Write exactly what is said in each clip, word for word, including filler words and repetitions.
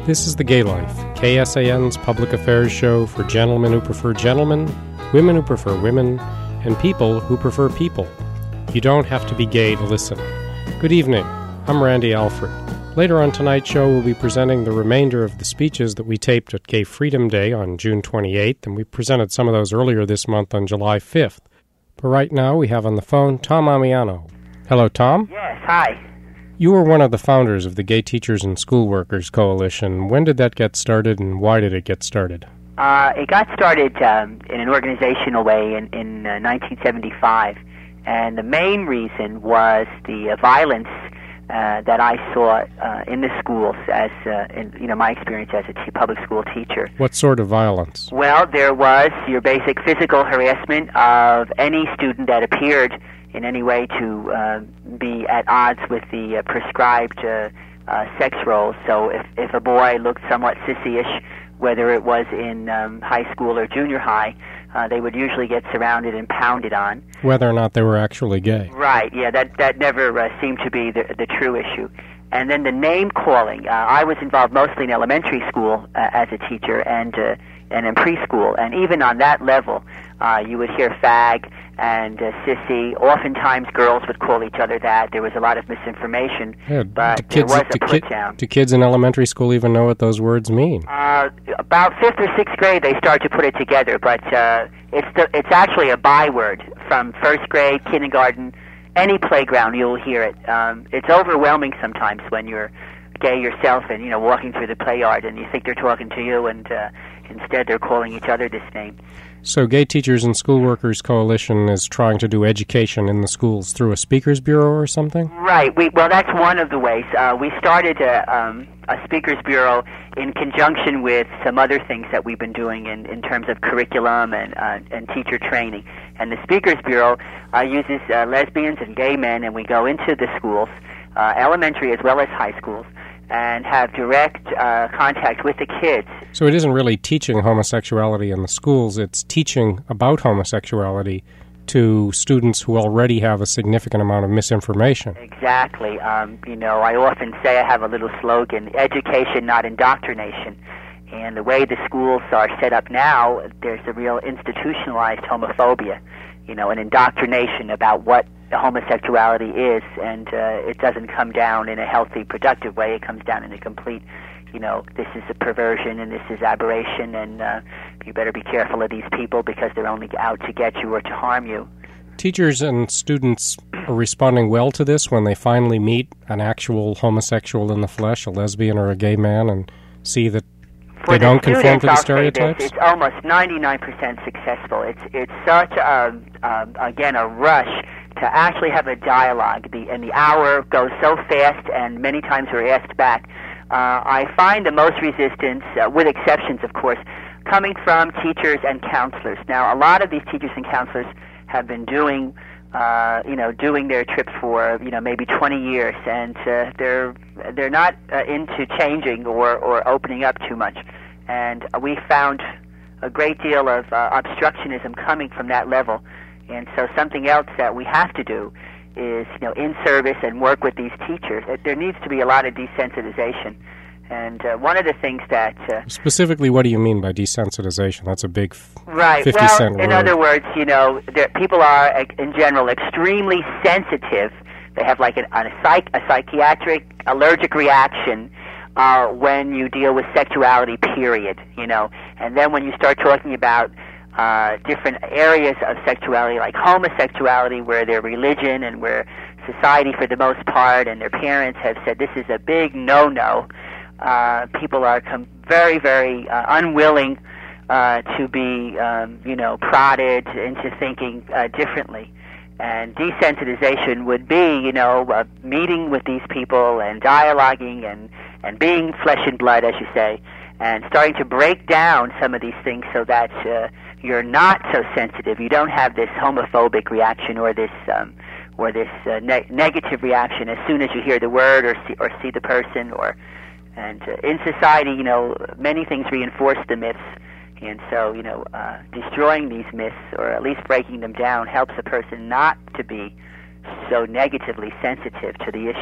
This is The Gay Life, K S A N's public affairs show for gentlemen who prefer gentlemen, women who prefer women, and people who prefer people. You don't have to be gay to listen. Good evening. I'm Randy Alford. Later on tonight's show, we'll be presenting the remainder of the speeches that we taped at Gay Freedom Day on June twenty-eighth, and we presented some of those earlier this month on July fifth. But right now, we have on the phone Tom Amiano. Hello, Tom. Yes, hi. You were one of the founders of the Gay Teachers and School Workers Coalition. When did that get started, and why did it get started? Uh, it got started um, in an organizational way in, in uh, nineteen seventy-five, and the main reason was the uh, violence uh, that I saw uh, in the schools as, uh, in, you know, my experience as a t- public school teacher. What sort of violence? Well, there was your basic physical harassment of any student that appeared in any way to uh, be at odds with the uh, prescribed uh, uh, sex roles. So if, if a boy looked somewhat sissy-ish, whether it was in um, high school or junior high, uh, they would usually get surrounded and pounded on. Whether or not they were actually gay. Right, yeah, that, that never uh, seemed to be the, the true issue. And then the name calling. Uh, I was involved mostly in elementary school uh, as a teacher and, uh, and in preschool. And even on that level, uh, you would hear fag and uh, sissy. Oftentimes girls would call each other that. There was a lot of misinformation, yeah, but kids, there was a do, put-down. Do kids in elementary school even know what those words mean? Uh, about fifth or sixth grade, they start to put it together, but uh, it's the, it's actually a byword from first grade, kindergarten, any playground, you'll hear it. Um, it's overwhelming sometimes when you're gay yourself and, you know, walking through the play yard and you think they're talking to you, and uh, instead they're calling each other this name. So Gay Teachers and School Workers Coalition is trying to do education in the schools through a speakers bureau or something? Right. We, well, that's one of the ways. Uh, we started a, um, a speakers bureau in conjunction with some other things that we've been doing in, in terms of curriculum and, uh, and teacher training. And the speakers bureau uh, uses uh, lesbians and gay men, and we go into the schools, uh, elementary as well as high schools, and have direct uh, contact with the kids. So it isn't really teaching homosexuality in the schools, it's teaching about homosexuality to students who already have a significant amount of misinformation. Exactly. Um, you know, I often say I have a little slogan, education, not indoctrination. And the way the schools are set up now, there's a real institutionalized homophobia, you know, an indoctrination about what homosexuality is, and uh, it doesn't come down in a healthy, productive way. It comes down in a complete, you know, this is a perversion and this is aberration, and uh, you better be careful of these people because they're only out to get you or to harm you. Teachers and students are responding well to this when they finally meet an actual homosexual in the flesh, a lesbian or a gay man, and see that For they the don't conform students, to the I'll say stereotypes? this, it's almost ninety-nine percent successful. It's it's such a, um, again, a rush to actually have a dialogue. The, and the hour goes so fast, and many times we're asked back. Uh, I find the most resistance, uh, with exceptions, of course, coming from teachers and counselors. Now, a lot of these teachers and counselors have been doing, uh, you know, doing their trip for, you know, maybe twenty years, and uh, they're they're not uh, into changing or, or opening up too much. And we found a great deal of uh, obstructionism coming from that level. And so something else that we have to do is, you know, in service and work with these teachers. There needs to be a lot of desensitization. And uh, one of the things that... Uh, Specifically, what do you mean by desensitization? That's a big right. fifty-cent well, in word. other words, you know, there, people are, in general, extremely sensitive. They have like an, a, psych, a psychiatric allergic reaction uh, when you deal with sexuality, period, you know. And then when you start talking about uh, different areas of sexuality, like homosexuality, where their religion and where society, for the most part, and their parents have said this is a big no-no, uh, people are com- very, very uh, unwilling uh, to be, um, you know, prodded into thinking uh, differently. And desensitization would be, you know, uh, meeting with these people and dialoguing and, and being flesh and blood, as you say, and starting to break down some of these things so that uh, you're not so sensitive. You don't have this homophobic reaction or this um, or this uh, ne- negative reaction as soon as you hear the word or see, or see the person. Or and uh, in society, you know, many things reinforce the myths. And so, you know, uh, destroying these myths, or at least breaking them down, helps a person not to be so negatively sensitive to the issue.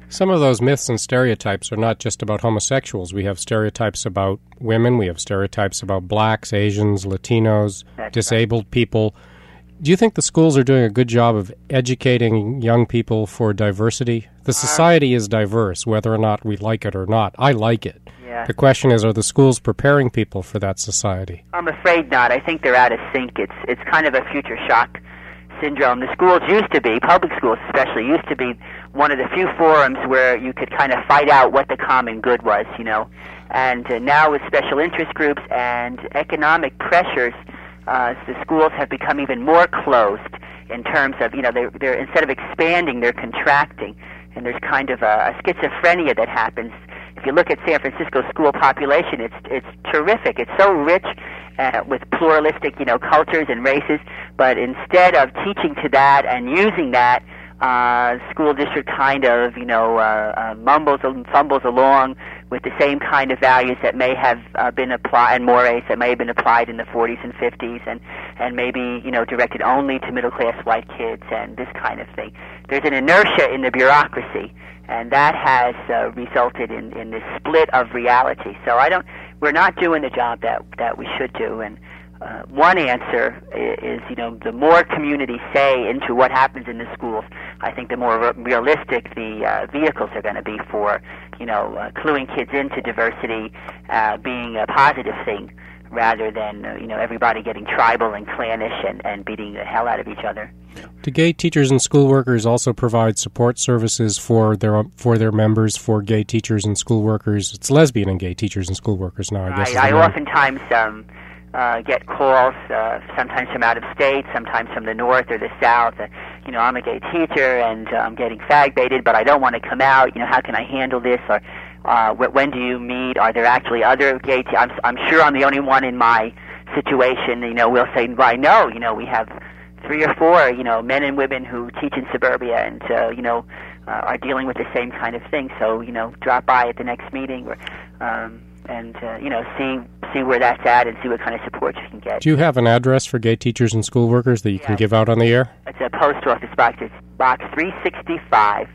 Some of those myths and stereotypes are not just about homosexuals. We have stereotypes about women. We have stereotypes about blacks, Asians, Latinos, That's disabled right. people. Do you think the schools are doing a good job of educating young people for diversity? The society is diverse, whether or not we like it or not. I like it. Yeah. The question is, are the schools preparing people for that society? I'm afraid not. I think they're out of sync. It's it's kind of a future shock syndrome. The schools used to be, public schools especially, used to be one of the few forums where you could kind of fight out what the common good was, you know. And uh, now with special interest groups and economic pressures, uh, the schools have become even more closed in terms of, you know, they're, they're instead of expanding, they're contracting. And there's kind of a, a schizophrenia that happens. If you look at San Francisco's school population, it's it's terrific. It's so rich uh, with pluralistic, you know, cultures and races. But instead of teaching to that and using that, uh, school district kind of, you know, uh, uh, mumbles and fumbles along with the same kind of values that may have uh, been applied, and mores that may have been applied in the forties and fifties, and and maybe, you know, directed only to middle class white kids and this kind of thing. There's an inertia in the bureaucracy, and that has uh, resulted in, in this split of reality. So I don't, we're not doing the job that that we should do. And uh, one answer is, you know, the more community say into what happens in the schools, I think the more re- realistic the uh, vehicles are going to be for, you know, uh, cluing kids into diversity uh, being a positive thing, rather than, uh, you know, everybody getting tribal and clannish and, and beating the hell out of each other. Do gay teachers and school workers also provide support services for their for their members, for gay teachers and school workers? It's lesbian and gay teachers and school workers now, I guess. I, I oftentimes um, uh, get calls, uh, sometimes from out of state, sometimes from the north or the south. Uh, you know, I'm a gay teacher and uh, I'm getting fag-baited, but I don't want to come out. You know, how can I handle this? Or uh, when do you meet? Are there actually other gay te- I'm, I'm sure I'm the only one in my situation. You know, we'll say, well, no, you know, we have three or four, you know, men and women who teach in suburbia and, uh, you know, uh, are dealing with the same kind of thing. So, you know, drop by at the next meeting or, um, and, uh, you know, see see where that's at and see what kind of support you can get. Do you have an address for gay teachers and school workers that you yeah. can give out on the air? It's a post office box. It's box three sixty-five,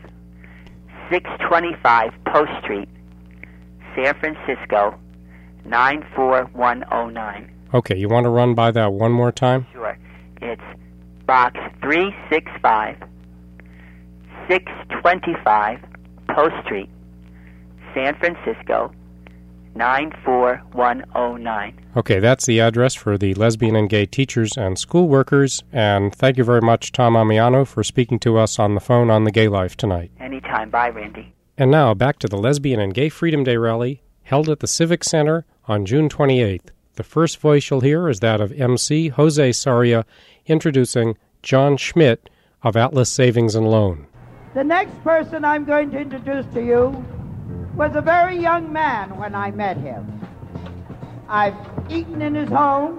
six twenty-five Post Street, San Francisco, nine four one oh nine. Okay, you want to run by that one more time? Sure. It's box three sixty-five, six twenty-five Post Street, San Francisco, nine four one oh nine. Okay, that's the address for the lesbian and gay teachers and school workers. And thank you very much, Tom Amiano, for speaking to us on the phone on The Gay Life tonight. Anytime. Bye, Randy. And now, back to the Lesbian and Gay Freedom Day rally held at the Civic Center on June twenty-eighth. The first voice you'll hear is that of M C Jose Sarria introducing John Schmidt of Atlas Savings and Loan. The next person I'm going to introduce to you was a very young man when I met him. I've eaten in his home.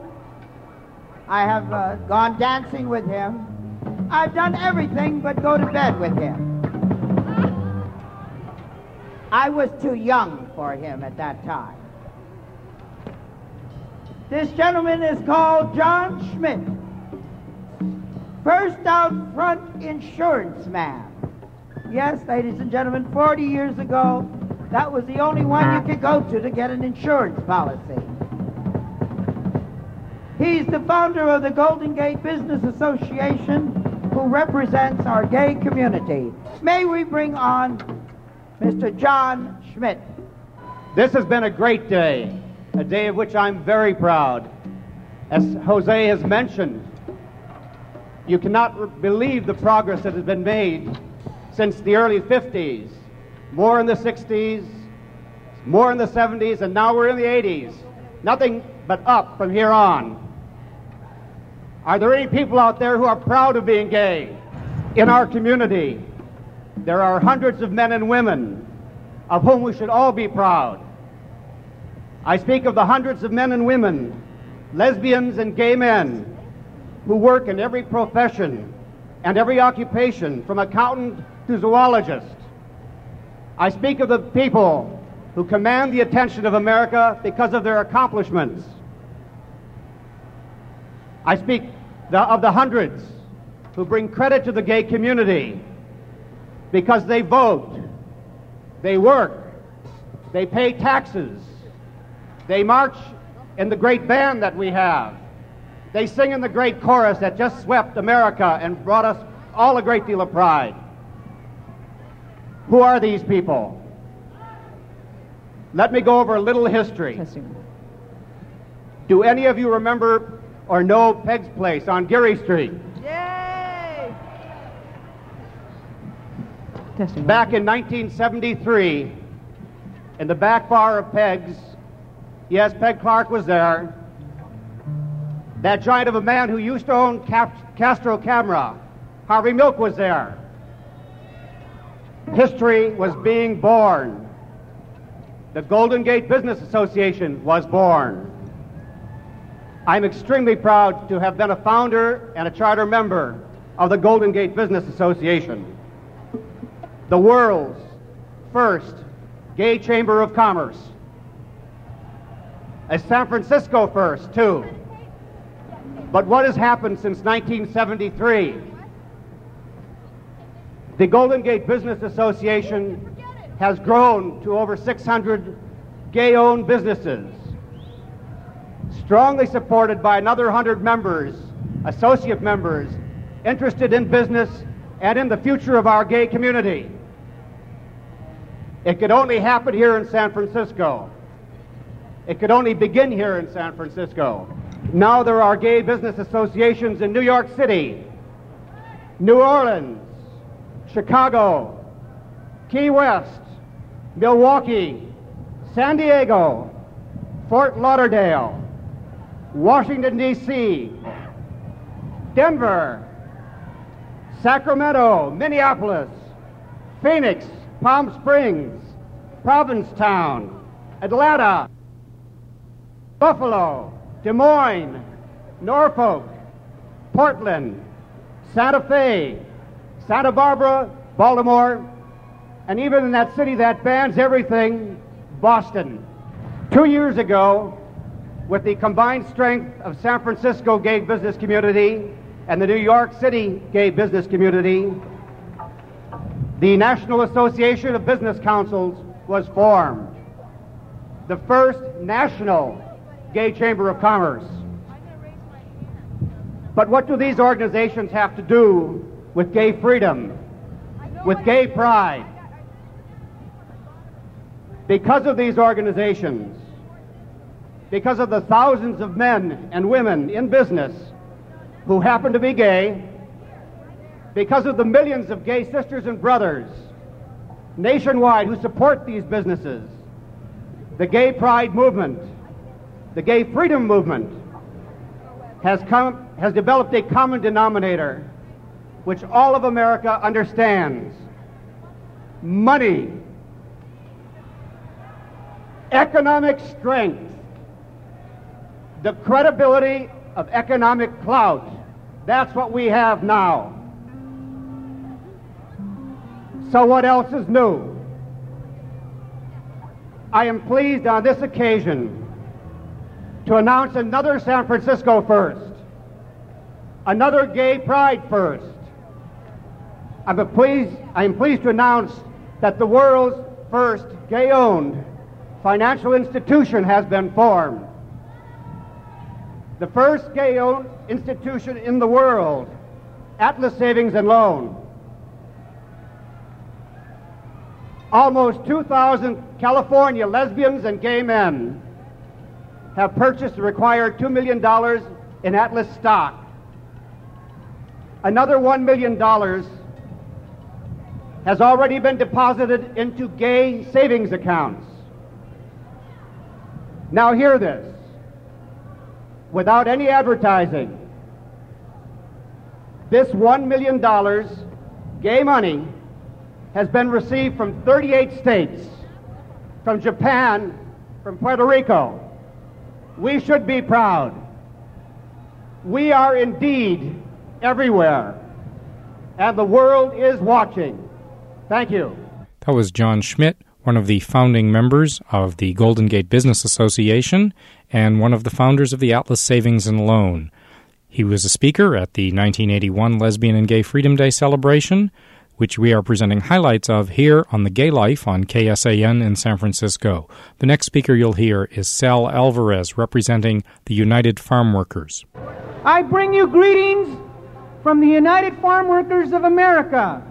I have uh, gone dancing with him. I've done everything but go to bed with him. I was too young for him at that time. This gentleman is called John Schmidt. First out front insurance man. Yes, ladies and gentlemen, forty years ago, that was the only one you could go to to get an insurance policy. He's the founder of the Golden Gate Business Association, who represents our gay community. May we bring on Mister John Schmidt. This has been a great day, a day of which I'm very proud. As Jose has mentioned, you cannot re- believe the progress that has been made since the early fifties, more in the sixties, more in the seventies, and now we're in the eighties. Nothing but up from here on. Are there any people out there who are proud of being gay? In our community, there are hundreds of men and women of whom we should all be proud. I speak of the hundreds of men and women, lesbians and gay men, who work in every profession and every occupation, from accountant to zoologist. I speak of the people who command the attention of America because of their accomplishments. I speak the, of the hundreds who bring credit to the gay community because they vote, They work. They pay taxes. They march in the great band that we have. They sing in the great chorus that just swept America and brought us all a great deal of pride. Who are these people? Let me go over a little history. Testing. Do any of you remember or know Peg's Place on Geary Street? Yay! Testing. Back in nineteen seventy-three, in the back bar of Peg's, yes, Peg Clark was there, that giant of a man who used to own Cap- Castro Camera, Harvey Milk, was there. History was being born. The Golden Gate Business Association was born. I'm extremely proud to have been a founder and a charter member of the Golden Gate Business Association, the world's first gay chamber of commerce. A San Francisco first, too. But what has happened since nineteen seventy-three? The Golden Gate Business Association has grown to over six hundred gay-owned businesses, strongly supported by another one hundred members, associate members, interested in business and in the future of our gay community. It could only happen here in San Francisco. It could only begin here in San Francisco. Now there are gay business associations in New York City, New Orleans, Chicago, Key West, Milwaukee, San Diego, Fort Lauderdale, Washington, D C, Denver, Sacramento, Minneapolis, Phoenix, Palm Springs, Provincetown, Atlanta, Buffalo, Des Moines, Norfolk, Portland, Santa Fe, Santa Barbara, Baltimore, and even in that city that bans everything, Boston. Two years ago, with the combined strength of San Francisco gay business community and the New York City gay business community, the National Association of Business Councils was formed, the first national gay chamber of commerce. But what do these organizations have to do with gay freedom, with gay pride? Because of these organizations, because of the thousands of men and women in business who happen to be gay, because of the millions of gay sisters and brothers nationwide who support these businesses, the gay pride movement, the gay freedom movement has come, has developed a common denominator which all of America understands: money, economic strength, the credibility of economic clout. That's what we have now. So what else is new? I am pleased on this occasion to announce another San Francisco first, another gay pride first. I'm pleased, I am pleased to announce that the world's first gay-owned financial institution has been formed. The first gay-owned institution in the world, Atlas Savings and Loan. Almost two thousand California lesbians and gay men have purchased the required two million dollars in Atlas stock. Another one million dollars has already been deposited into gay savings accounts. Now hear this. Without any advertising, this one million dollars gay money has been received from thirty-eight states, from Japan, from Puerto Rico. We should be proud. We are indeed everywhere, and the world is watching. Thank you. That was John Schmidt, one of the founding members of the Golden Gate Business Association and one of the founders of the Atlas Savings and Loan. He was a speaker at the nineteen eighty-one Lesbian and Gay Freedom Day celebration. which we are presenting highlights of here on The Gay Life on K S A N in San Francisco. The next speaker you'll hear is Sal Alvarez, representing the United Farm Workers. I bring you greetings from the United Farm Workers of America.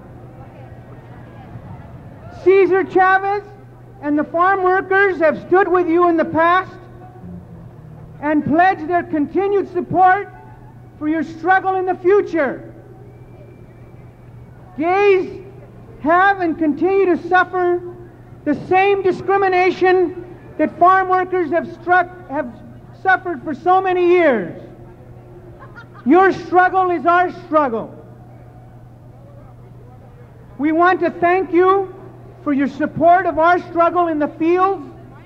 Cesar Chavez and the farm workers have stood with you in the past and pledged their continued support for your struggle in the future. Gays have and continue to suffer the same discrimination that farm workers have struck have suffered for so many years. Your struggle is our struggle. We want to thank you for your support of our struggle in the fields,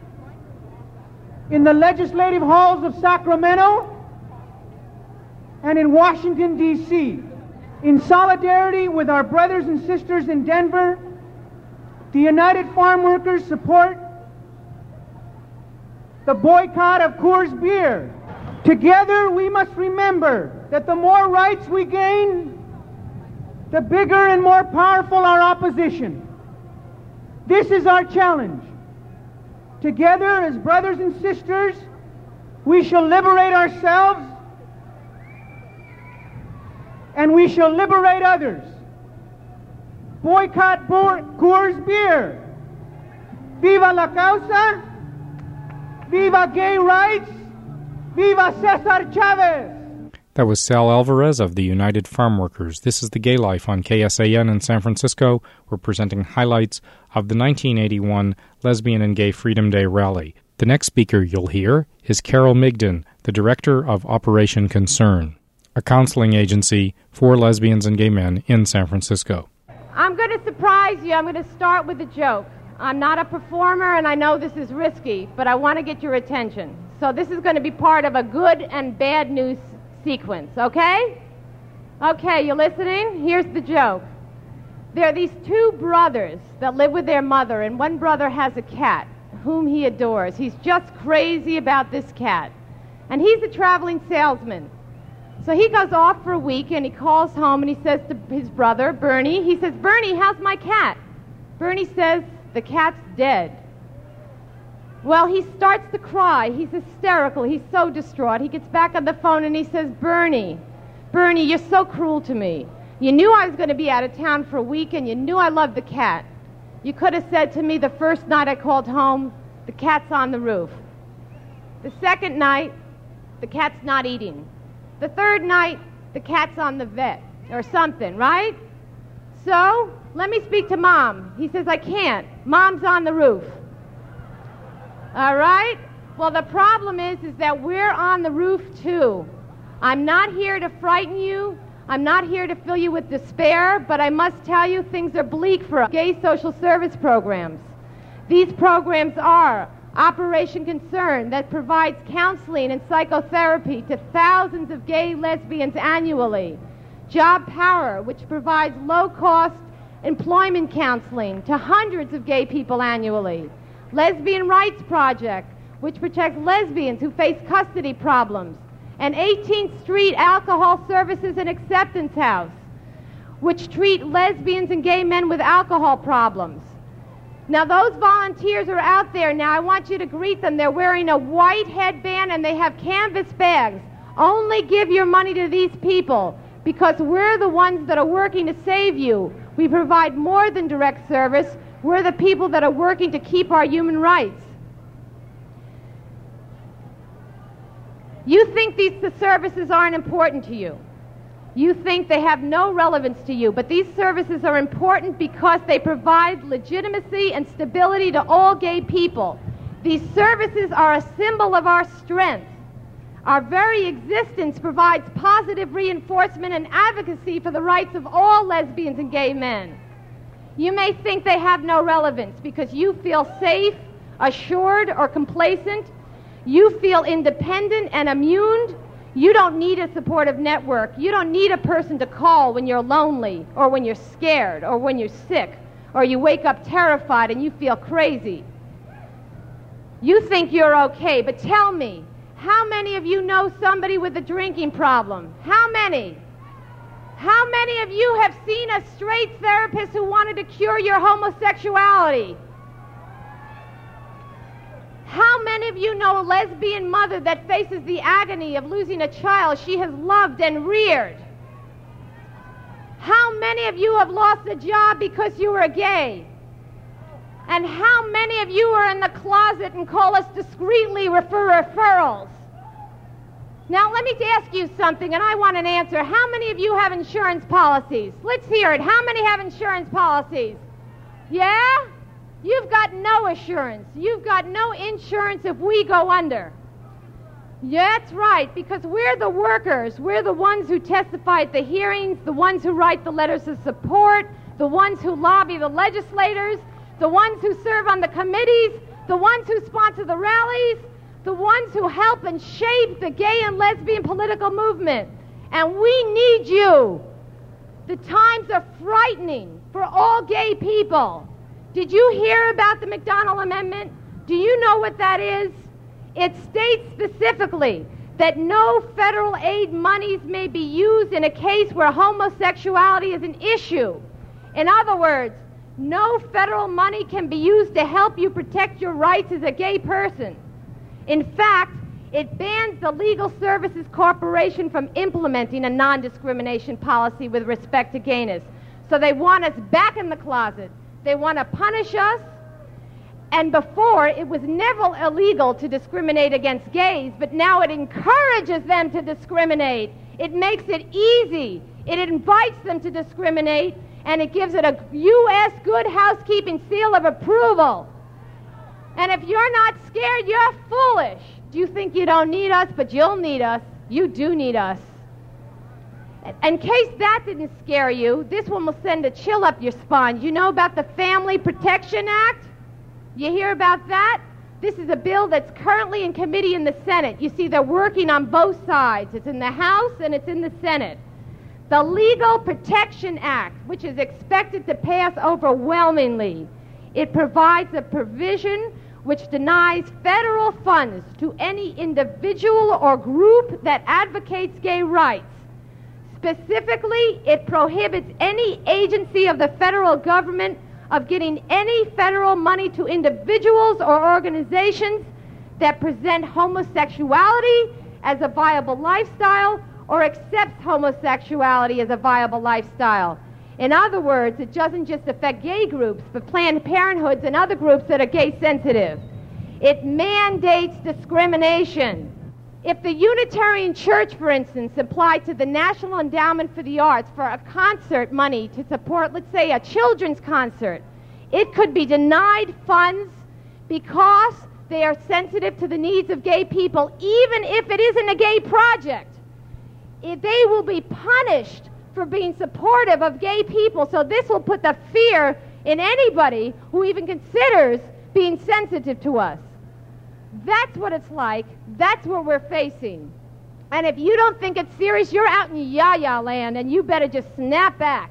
in the legislative halls of Sacramento, and in Washington, D C In solidarity with our brothers and sisters in Denver, the United Farm Workers support the boycott of Coors Beer. Together, we must remember that the more rights we gain, the bigger and more powerful our opposition. This is our challenge. Together, as brothers and sisters, we shall liberate ourselves and we shall liberate others. Boycott Bo- Coors Beer. Viva la causa. Viva gay rights. Viva Cesar Chavez. That was Sal Alvarez of the United Farm Workers. This is The Gay Life on K S A N in San Francisco. We're presenting highlights of the nineteen eighty-one Lesbian and Gay Freedom Day rally. The next speaker you'll hear is Carol Migden, the director of Operation Concern, a counseling agency for lesbians and gay men in San Francisco. I'm going to surprise you. I'm going to start with a joke. I'm not a performer, and I know this is risky, but I want to get your attention. So this is going to be part of a good and bad news sequence, okay? Okay, you listening? Here's the joke. There are these two brothers that live with their mother, and one brother has a cat whom he adores. He's just crazy about this cat. And he's a traveling salesman. So he goes off for a week, and he calls home, and he says to his brother, Bernie, he says, Bernie, how's my cat? Bernie says, the cat's dead. Well, he starts to cry. He's hysterical. He's so distraught. He gets back on the phone and he says, Bernie, Bernie, you're so cruel to me. You knew I was going to be out of town for a week and you knew I loved the cat. You could have said to me the first night I called home, the cat's on the roof. The second night, the cat's not eating. The third night, the cat's on the vet or something, right? So, let me speak to Mom. He says, I can't. Mom's on the roof. All right? Well, the problem is, is that we're on the roof, too. I'm not here to frighten you. I'm not here to fill you with despair, but I must tell you things are bleak for gay social service programs. These programs are Operation Concern, that provides counseling and psychotherapy to thousands of gay lesbians annually. Job Power, which provides low-cost employment counseling to hundreds of gay people annually. Lesbian Rights Project, which protects lesbians who face custody problems. And eighteenth Street Alcohol Services and Acceptance House, which treat lesbians and gay men with alcohol problems. Now, those volunteers are out there now. I want you to greet them. They're wearing a white headband and they have canvas bags. Only give your money to these people because we're the ones that are working to save you. We provide more than direct service. We're the people that are working to keep our human rights. You think these services aren't important to you. You think they have no relevance to you, but these services are important because they provide legitimacy and stability to all gay people. These services are a symbol of our strength. Our very existence provides positive reinforcement and advocacy for the rights of all lesbians and gay men. You may think they have no relevance because you feel safe, assured, or complacent. You feel independent and immune. You don't need a supportive network. You don't need a person to call when you're lonely or when you're scared or when you're sick or you wake up terrified and you feel crazy. You think you're okay, but tell me, how many of you know somebody with a drinking problem? How many? How many of you have seen a straight therapist who wanted to cure your homosexuality? How many of you know a lesbian mother that faces the agony of losing a child she has loved and reared? How many of you have lost a job because you were gay? And how many of you are in the closet and call us discreetly for referrals? Now, let me ask you something, and I want an answer. How many of you have insurance policies? Let's hear it. How many have insurance policies? Yeah? You've got no assurance. You've got no insurance if we go under. Yeah, that's right, because we're the workers. We're the ones who testify at the hearings, the ones who write the letters of support, the ones who lobby the legislators, the ones who serve on the committees, the ones who sponsor the rallies, the ones who help and shape the gay and lesbian political movement. And we need you. The times are frightening for all gay people. Did you hear about the McDonnell Amendment? Do you know what that is? It states specifically that no federal aid monies may be used in a case where homosexuality is an issue. In other words, no federal money can be used to help you protect your rights as a gay person. In fact, it bans the Legal Services Corporation from implementing a non-discrimination policy with respect to gayness. So they want us back in the closet. They want to punish us. And before, it was never illegal to discriminate against gays, but now it encourages them to discriminate. It makes it easy. It invites them to discriminate, and it gives it a U S good housekeeping seal of approval. And if you're not scared, you're foolish. Do you think you don't need us? But you'll need us. You do need us. In case that didn't scare you, this one will send a chill up your spine. You know about the Family Protection Act? You hear about that? This is a bill that's currently in committee in the Senate. You see, they're working on both sides. It's in the House and it's in the Senate. The Legal Protection Act, which is expected to pass overwhelmingly, it provides a provision which denies federal funds to any individual or group that advocates gay rights. Specifically, it prohibits any agency of the federal government of getting any federal money to individuals or organizations that present homosexuality as a viable lifestyle or accepts homosexuality as a viable lifestyle. In other words, it doesn't just affect gay groups, but Planned Parenthoods and other groups that are gay sensitive. It mandates discrimination. If the Unitarian Church, for instance, applied to the National Endowment for the Arts for a concert money to support, let's say, a children's concert, it could be denied funds because they are sensitive to the needs of gay people, even if it isn't a gay project. If they will be punished for being supportive of gay people. So this will put the fear in anybody who even considers being sensitive to us. That's what it's like. That's what we're facing. And if you don't think it's serious, you're out in yah-yah land, and you better just snap back.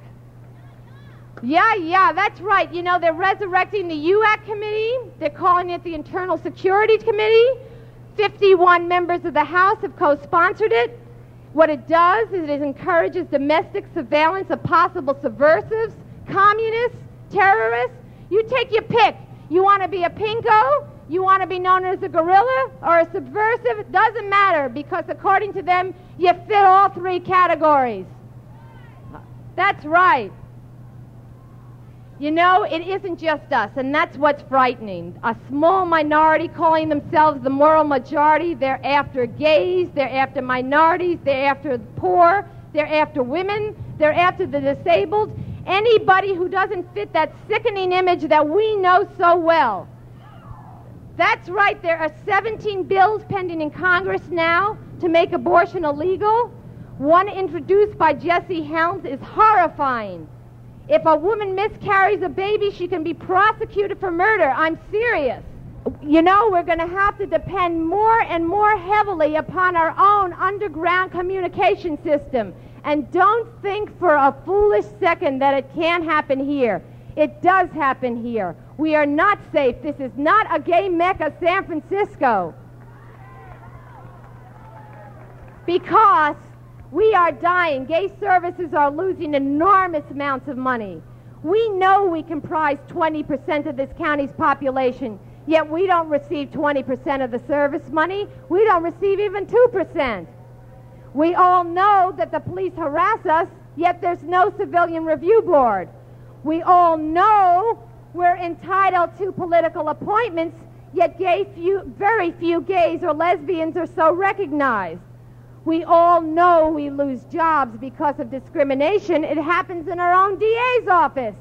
Yeah, yeah, that's right. You know, they're resurrecting the U A C committee. They're calling it the Internal Security Committee. fifty-one members of the House have co-sponsored it. What it does is it encourages domestic surveillance of possible subversives, communists, terrorists. You take your pick. You want to be a pinko? You want to be known as a guerrilla or a subversive? It doesn't matter, because according to them, you fit all three categories. That's right. You know, it isn't just us, and that's what's frightening. A small minority calling themselves the moral majority. They're after gays, they're after minorities, they're after the poor, they're after women, they're after the disabled. Anybody who doesn't fit that sickening image that we know so well. That's right, there are seventeen bills pending in Congress now to make abortion illegal. One introduced by Jesse Helms is horrifying. If a woman miscarries a baby, she can be prosecuted for murder. I'm serious. You know, we're going to have to depend more and more heavily upon our own underground communication system. And don't think for a foolish second that it can't happen here. It does happen here. We are not safe. This is not a gay Mecca, San Francisco. Because We are dying. Gay services are losing enormous amounts of money. We know we comprise twenty percent of this county's population, yet we don't receive twenty percent of the service money. We don't receive even two percent. We all know that the police harass us, yet there's no civilian review board. We all know we're entitled to political appointments, yet gay few, very few gays or lesbians are so recognized. We all know we lose jobs because of discrimination. It happens in our own D A's office.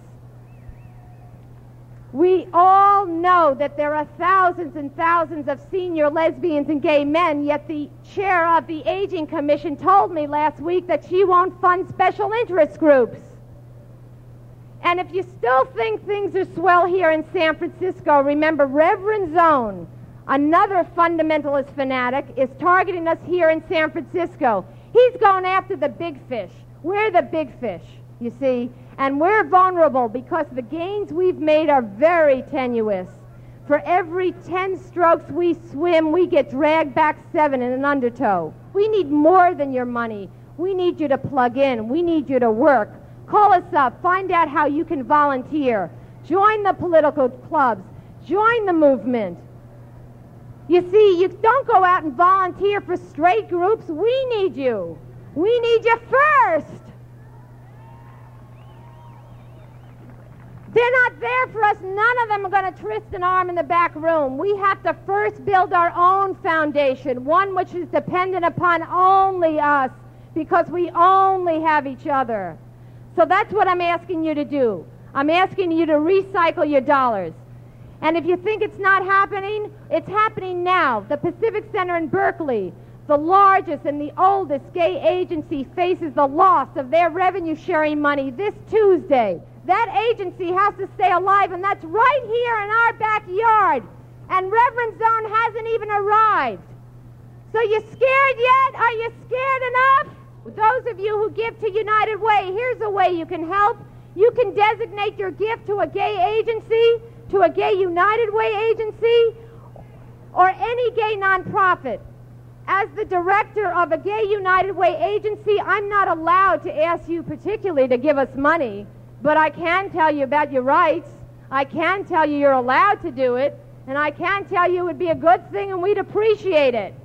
We all know that there are thousands and thousands of senior lesbians and gay men, yet the chair of the Aging Commission told me last week that she won't fund special interest groups. And if you still think things are swell here in San Francisco, remember Reverend Zone, another fundamentalist fanatic, is targeting us here in San Francisco. He's going after the big fish. We're the big fish, you see, and we're vulnerable because the gains we've made are very tenuous. For every ten strokes we swim, we get dragged back seven in an undertow. We need more than your money. We need you to plug in. We need you to work. Call us up. Find out how you can volunteer. Join the political clubs. Join the movement. You see, you don't go out and volunteer for straight groups. We need you. We need you first. They're not there for us. None of them are going to twist an arm in the back room. We have to first build our own foundation, one which is dependent upon only us, because we only have each other. So that's what I'm asking you to do. I'm asking you to recycle your dollars. And if you think it's not happening, it's happening now. The Pacific Center in Berkeley, the largest and the oldest gay agency, faces the loss of their revenue-sharing money this Tuesday. That agency has to stay alive, and that's right here in our backyard. And Reverend Zone hasn't even arrived. So you scared yet? Are you scared enough? Those of you who give to United Way, here's a way you can help. You can designate your gift to a gay agency, to a gay United Way agency, or any gay nonprofit. As the director of a gay United Way agency, I'm not allowed to ask you particularly to give us money, but I can tell you about your rights. I can tell you you're allowed to do it, and I can tell you it would be a good thing and we'd appreciate it.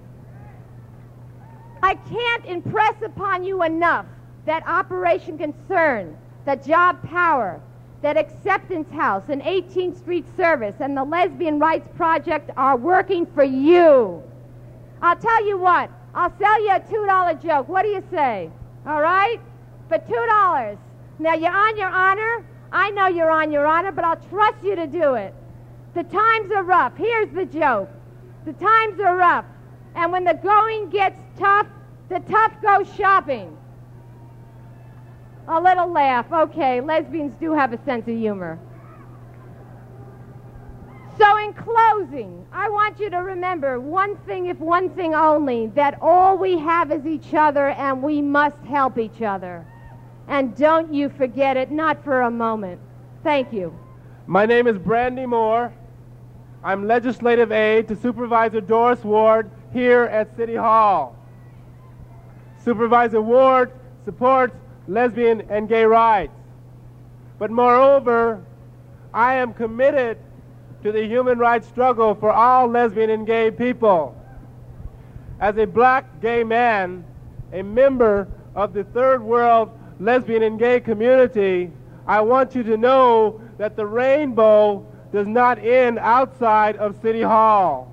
I can't impress upon you enough that Operation Concern, that Job Power, that Acceptance House and eighteenth Street Service and the Lesbian Rights Project are working for you. I'll tell you what, I'll sell you a two dollar joke. What do you say? All right? For two dollars. Now, you're on your honor. I know you're on your honor, but I'll trust you to do it. The times are rough. Here's the joke. The times are rough. And when the going gets tough, the tough go shopping. A little laugh. Okay, lesbians do have a sense of humor. So in closing, I want you to remember one thing, if one thing only, that all we have is each other, and we must help each other. And don't you forget it, not for a moment. Thank you. My name is Brandy Moore. I'm legislative aide to Supervisor Doris Ward here at City Hall. Supervisor Ward supports lesbian and gay rights. But moreover, I am committed to the human rights struggle for all lesbian and gay people. As a black gay man, a member of the third world lesbian and gay community, I want you to know that the rainbow does not end outside of City Hall.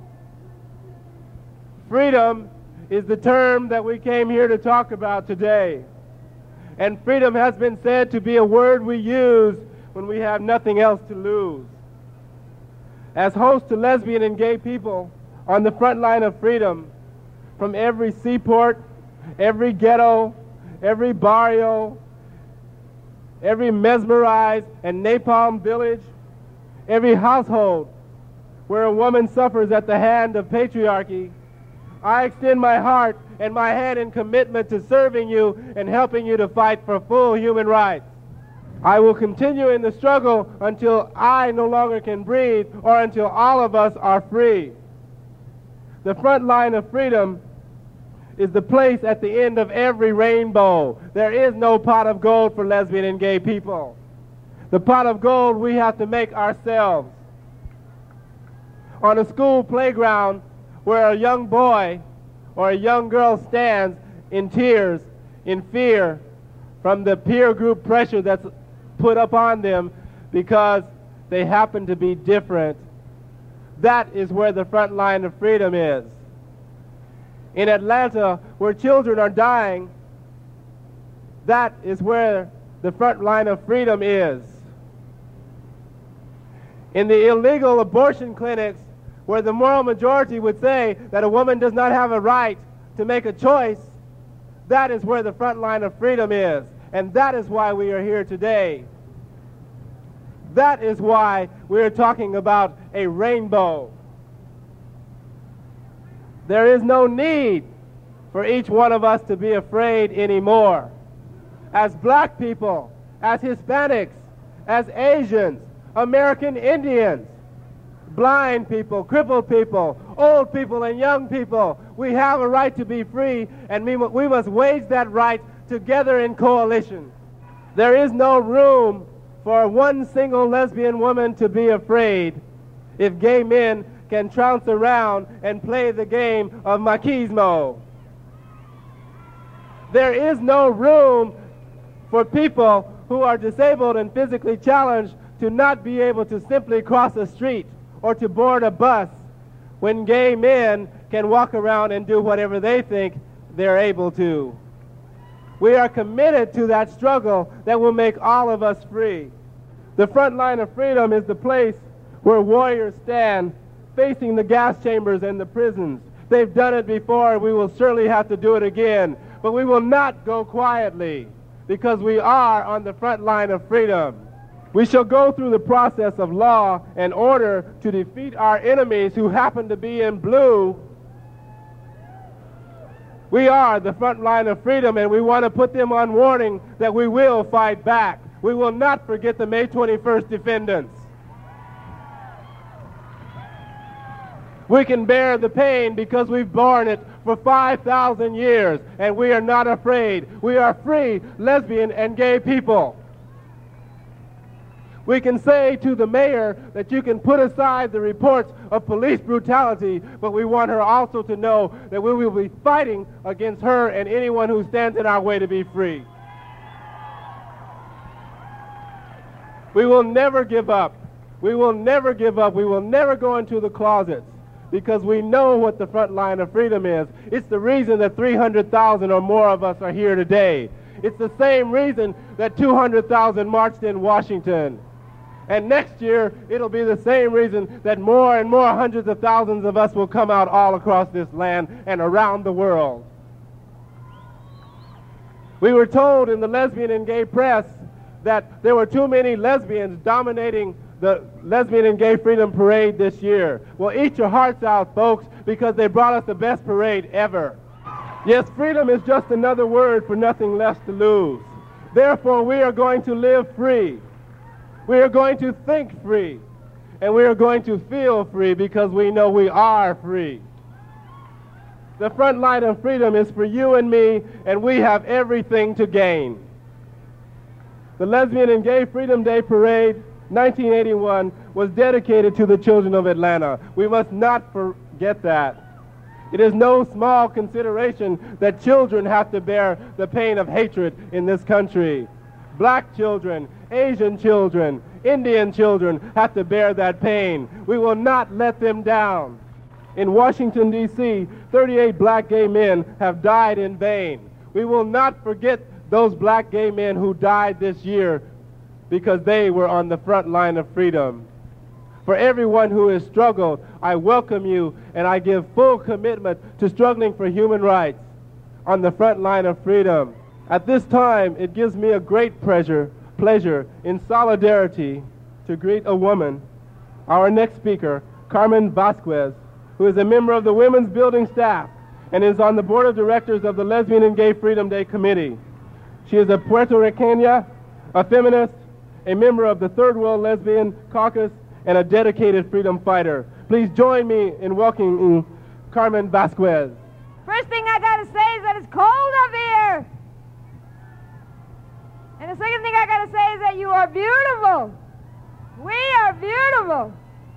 Freedom is the term that we came here to talk about today. And freedom has been said to be a word we use when we have nothing else to lose. As host to lesbian and gay people on the front line of freedom, from every seaport, every ghetto, every barrio, every mesmerized and napalm village, every household where a woman suffers at the hand of patriarchy, I extend my heart and my hand in commitment to serving you and helping you to fight for full human rights. I will continue in the struggle until I no longer can breathe or until all of us are free. The front line of freedom is the place at the end of every rainbow. There is no pot of gold for lesbian and gay people. The pot of gold we have to make ourselves. On a school playground where a young boy or a young girl stands in tears, in fear, from the peer group pressure that's put upon them because they happen to be different, that is where the front line of freedom is. In Atlanta, where children are dying, that is where the front line of freedom is. In the illegal abortion clinics, where the moral majority would say that a woman does not have a right to make a choice, that is where the front line of freedom is. And that is why we are here today. That is why we are talking about a rainbow. There is no need for each one of us to be afraid anymore. As black people, as Hispanics, as Asians, American Indians, blind people, crippled people, old people, and young people, we have a right to be free, and we, we must wage that right together in coalition. There is no room for one single lesbian woman to be afraid if gay men can trounce around and play the game of machismo. There is no room for people who are disabled and physically challenged to not be able to simply cross a street or to board a bus when gay men can walk around and do whatever they think they're able to. We are committed to that struggle that will make all of us free. The front line of freedom is the place where warriors stand facing the gas chambers and the prisons. They've done it before, and we will surely have to do it again. But we will not go quietly, because we are on the front line of freedom. We shall go through the process of law and order to defeat our enemies who happen to be in blue. We are the front line of freedom, and we want to put them on warning that we will fight back. We will not forget the May twenty-first defendants. We can bear the pain because we've borne it for five thousand years, and we are not afraid. We are free lesbian and gay people. We can say to the mayor that you can put aside the reports of police brutality, but we want her also to know that we will be fighting against her and anyone who stands in our way to be free. We will never give up. We will never give up. We will never go into the closets, because we know what the front line of freedom is. It's the reason that three hundred thousand or more of us are here today. It's the same reason that two hundred thousand marched in Washington. And next year, it'll be the same reason that more and more hundreds of thousands of us will come out all across this land and around the world. We were told in the lesbian and gay press that there were too many lesbians dominating the Lesbian and Gay Freedom Parade this year. Well, eat your hearts out, folks, because they brought us the best parade ever. Yes, freedom is just another word for nothing less to lose. Therefore, we are going to live free. We are going to think free. And we are going to feel free because we know we are free. The front line of freedom is for you and me, and we have everything to gain. The Lesbian and Gay Freedom Day Parade, nineteen eighty-one, was dedicated to the children of Atlanta. We must not forget that. It is no small consideration that children have to bear the pain of hatred in this country. Black children, Asian children, Indian children have to bear that pain. We will not let them down. In Washington, D C, thirty-eight black gay men have died in vain. We will not forget those black gay men who died this year because they were on the front line of freedom. For everyone who has struggled, I welcome you, and I give full commitment to struggling for human rights on the front line of freedom. At this time, it gives me a great pleasure, pleasure in solidarity to greet a woman, our next speaker, Carmen Vasquez, who is a member of the Women's Building staff and is on the board of directors of the Lesbian and Gay Freedom Day Committee. She is a Puerto Ricana, a feminist, a member of the Third World Lesbian Caucus, and a dedicated freedom fighter. Please join me in welcoming Carmen Vasquez. First thing I gotta say and it's cold up here. And the second thing I got to say is that you are beautiful. We are beautiful.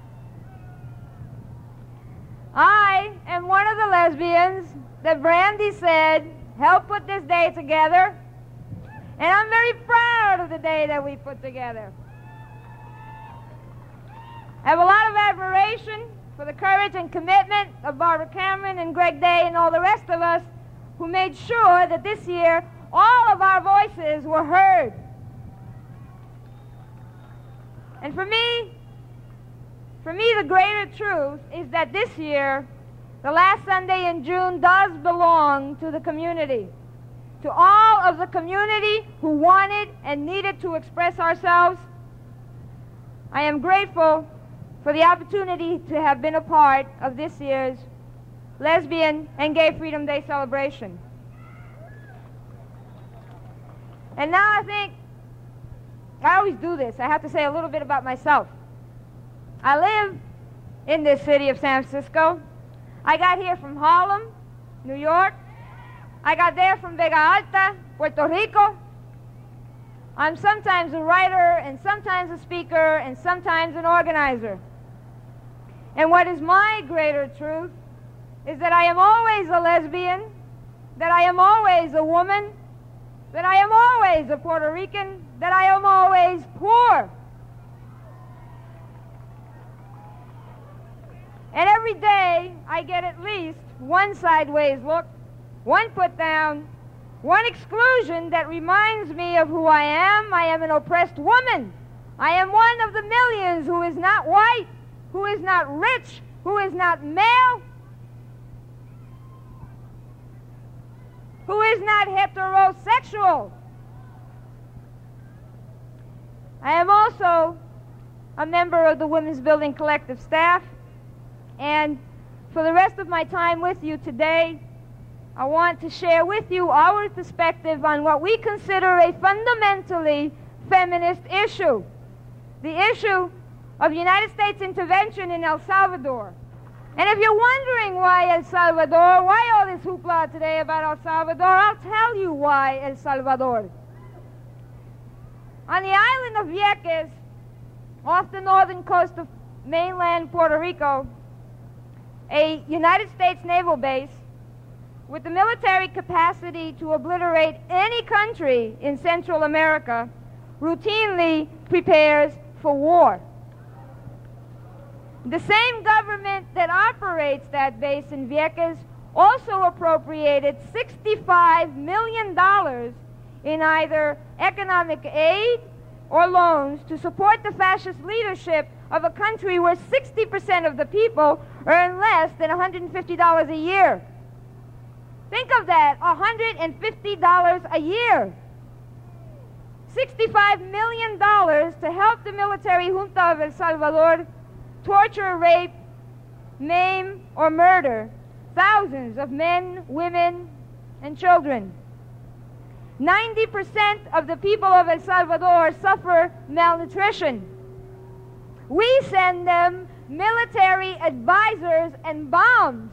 I am one of the lesbians that Brandy said helped put this day together. And I'm very proud of the day that we put together. I have a lot of admiration for the courage and commitment of Barbara Cameron and Greg Day and all the rest of us who made sure that this year all of our voices were heard. And for me, for me the greater truth is that this year, the last Sunday in June does belong to the community. To all of the community who wanted and needed to express ourselves. I am grateful for the opportunity to have been a part of this year's Lesbian and Gay Freedom Day celebration. And now I think, I always do this, I have to say a little bit about myself. I live in this city of San Francisco. I got here from Harlem, New York. I got there from Vega Alta, Puerto Rico. I'm sometimes a writer, and sometimes a speaker, and sometimes an organizer. And what is my greater truth is that I am always a lesbian, that I am always a woman, that I am always a Puerto Rican, that I am always poor. And every day I get at least one sideways look, one put down, one exclusion that reminds me of who I am. I am an oppressed woman. I am one of the millions who is not white, who is not rich, who is not male, who is not heterosexual. I am also a member of the Women's Building Collective staff, and for the rest of my time with you today, I want to share with you our perspective on what we consider a fundamentally feminist issue, the issue of United States intervention in El Salvador. And if you're wondering why El Salvador, why all this hoopla today about El Salvador, I'll tell you why El Salvador. On the island of Vieques, off the northern coast of mainland Puerto Rico, a United States naval base with the military capacity to obliterate any country in Central America routinely prepares for war. The same government that operates that base in Vieques also appropriated sixty-five million dollars in either economic aid or loans to support the fascist leadership of a country where sixty percent of the people earn less than one hundred fifty dollars a year. Think of that, one hundred fifty dollars a year. sixty-five million dollars to help the military junta of El Salvador torture, rape, maim, or murder thousands of men, women, and children. ninety percent of the people of El Salvador suffer malnutrition. We send them military advisors and bombs.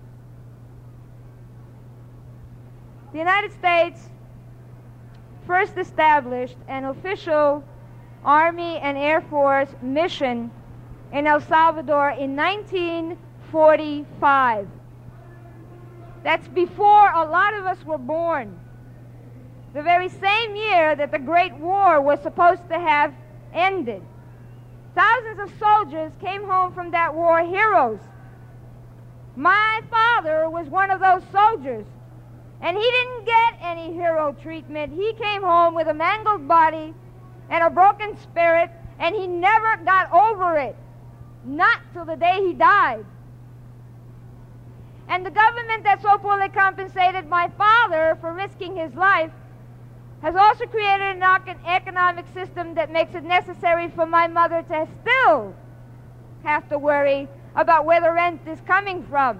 The United States first established an official Army and Air Force mission in El Salvador in nineteen forty-five. That's before a lot of us were born. The very same year that the Great War was supposed to have ended. Thousands of soldiers came home from that war heroes. My father was one of those soldiers, and he didn't get any hero treatment. He came home with a mangled body and a broken spirit, and he never got over it. Not till the day he died. And the government that so poorly compensated my father for risking his life has also created an economic system that makes it necessary for my mother to still have to worry about where the rent is coming from.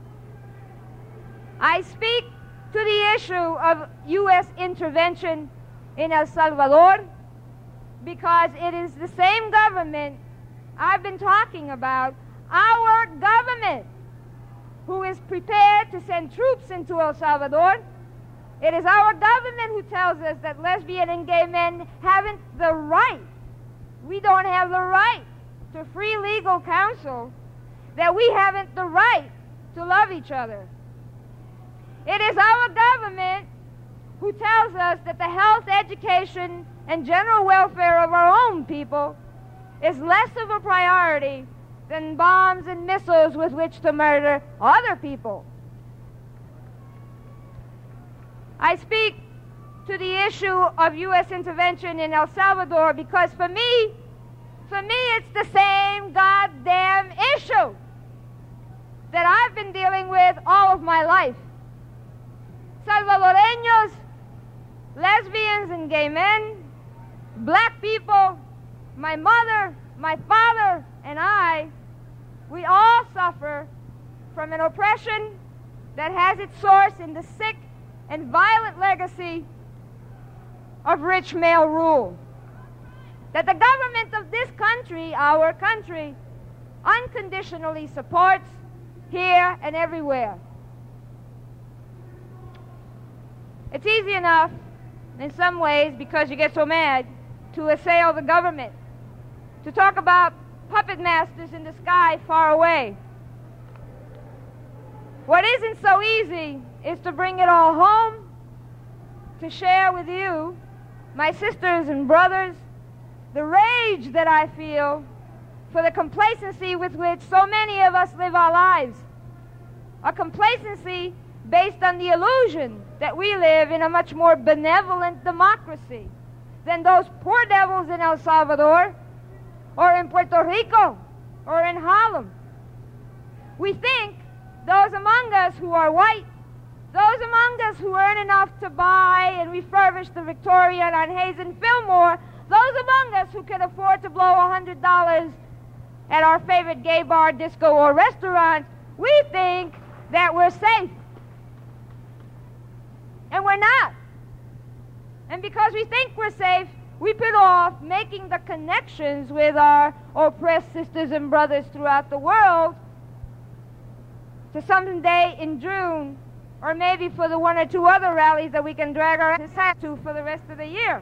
I speak to the issue of U S intervention in El Salvador because it is the same government I've been talking about, our government, who is prepared to send troops into El Salvador. It is our government who tells us that lesbian and gay men haven't the right, we don't have the right to free legal counsel, that we haven't the right to love each other. It is our government who tells us that the health, education, and general welfare of our own people is less of a priority than bombs and missiles with which to murder other people. I speak to the issue of U S intervention in El Salvador because for me, for me it's the same goddamn issue that I've been dealing with all of my life. Salvadoreños, lesbians and gay men, black people, my mother, my father, and I, we all suffer from an oppression that has its source in the sick and violent legacy of rich male rule. That the government of this country, our country, unconditionally supports here and everywhere. It's easy enough, in some ways, because you get so mad, to assail the government, to talk about puppet masters in the sky far away. What isn't so easy is to bring it all home, to share with you, my sisters and brothers, the rage that I feel for the complacency with which so many of us live our lives. A complacency based on the illusion that we live in a much more benevolent democracy than those poor devils in El Salvador, or in Puerto Rico, or in Harlem. We think those among us who are white, those among us who earn enough to buy and refurbish the Victorian on Hayes and Fillmore, those among us who can afford to blow one hundred dollars at our favorite gay bar, disco, or restaurant, we think that we're safe. And we're not. And because we think we're safe, we put off making the connections with our oppressed sisters and brothers throughout the world to someday in June, or maybe for the one or two other rallies that we can drag our asses to for the rest of the year.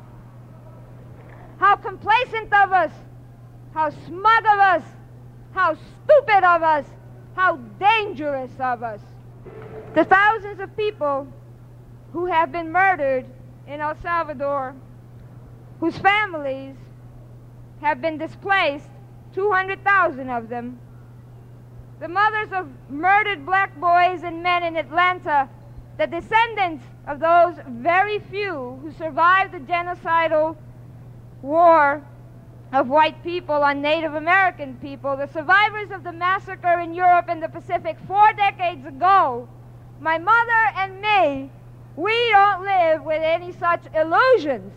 How complacent of us, how smug of us, how stupid of us, how dangerous of us. The thousands of people who have been murdered in El Salvador, whose families have been displaced, two hundred thousand of them. The mothers of murdered black boys and men in Atlanta, the descendants of those very few who survived the genocidal war of white people on Native American people, the survivors of the massacre in Europe and the Pacific four decades ago, my mother and me, we don't live with any such illusions.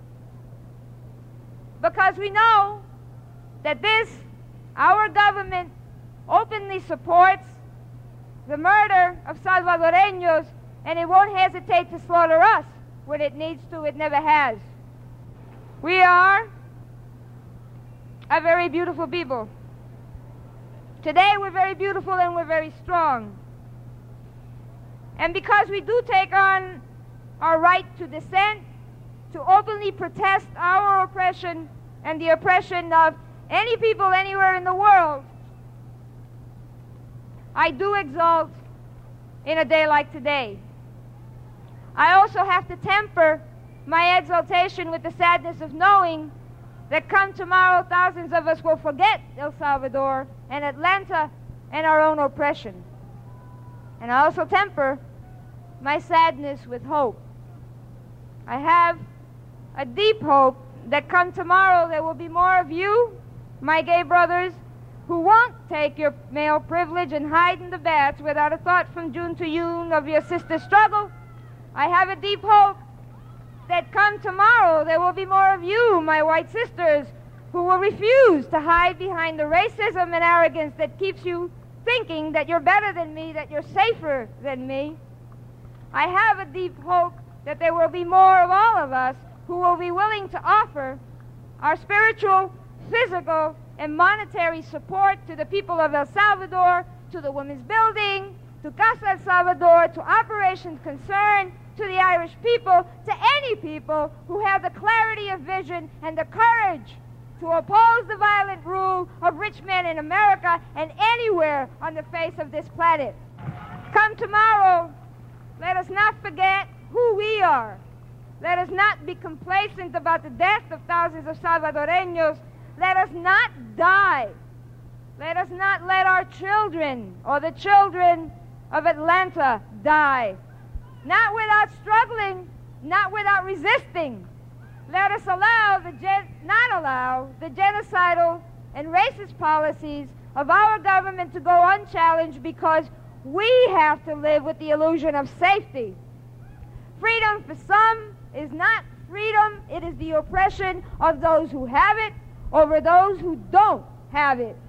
Because we know that this, our government, openly supports the murder of Salvadoreños, and it won't hesitate to slaughter us when it needs to. It never has. We are a very beautiful people. Today we're very beautiful and we're very strong. And because we do take on our right to dissent, to openly protest our oppression and the oppression of any people anywhere in the world, I do exult in a day like today. I also have to temper my exaltation with the sadness of knowing that come tomorrow, thousands of us will forget El Salvador and Atlanta and our own oppression. And I also temper my sadness with hope. I have a deep hope that come tomorrow there will be more of you, my gay brothers, who won't take your male privilege and hide in the baths without a thought from June to June of your sister's struggle. I have a deep hope that come tomorrow there will be more of you, my white sisters, who will refuse to hide behind the racism and arrogance that keeps you thinking that you're better than me, that you're safer than me. I have a deep hope that there will be more of all of us who will be willing to offer our spiritual, physical, and monetary support to the people of El Salvador to the Women's Building, to Casa El Salvador, to Operation Concern, to the Irish people, to any people who have the clarity of vision and the courage to oppose the violent rule of rich men in America and anywhere on the face of this planet. Come tomorrow, let us not forget who we are. Let us not be complacent about the death of thousands of Salvadoreños. Let us not die. Let us not let our children or the children of Atlanta die. Not without struggling, not without resisting. Let us allow the gen- not allow the genocidal and racist policies of our government to go unchallenged, because we have to live with the illusion of safety. Freedom for some is not freedom, it is the oppression of those who have it over those who don't have it.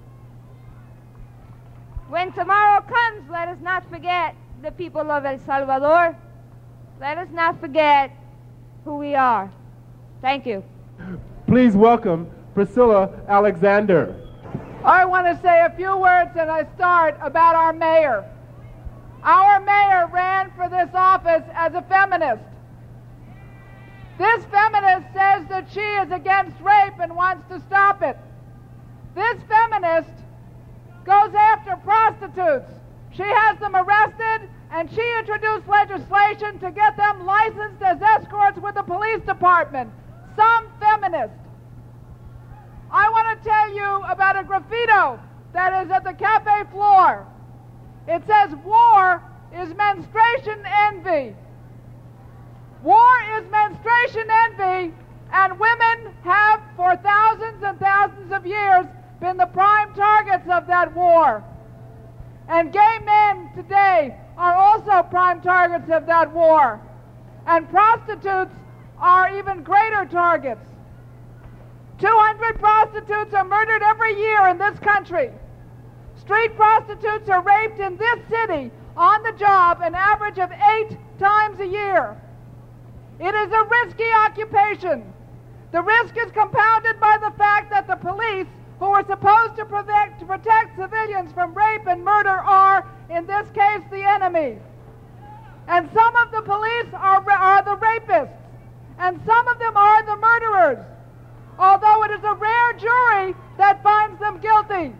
When tomorrow comes, let us not forget the people of El Salvador. Let us not forget who we are. Thank you. Please welcome Priscilla Alexander. I want to say a few words, and I start about our mayor. Our mayor ran for this office as a feminist. This feminist says that she is against rape and wants to stop it. This feminist goes after prostitutes. She has them arrested, and she introduced legislation to get them licensed as escorts with the police department. Some feminist. I want to tell you about a graffito that is at the cafe floor. It says, "War is menstruation envy." War is menstruation envy, and women have for thousands and thousands of years been the prime targets of that war. And gay men today are also prime targets of that war. And prostitutes are even greater targets. two hundred prostitutes are murdered every year in this country. Street prostitutes are raped in this city on the job an average of eight times a year. It is a risky occupation. The risk is compounded by the fact that the police, who are supposed to protect, to protect civilians from rape and murder, are, in this case, the enemy. And some of the police are, are the rapists, and some of them are the murderers, although it is a rare jury that finds them guilty.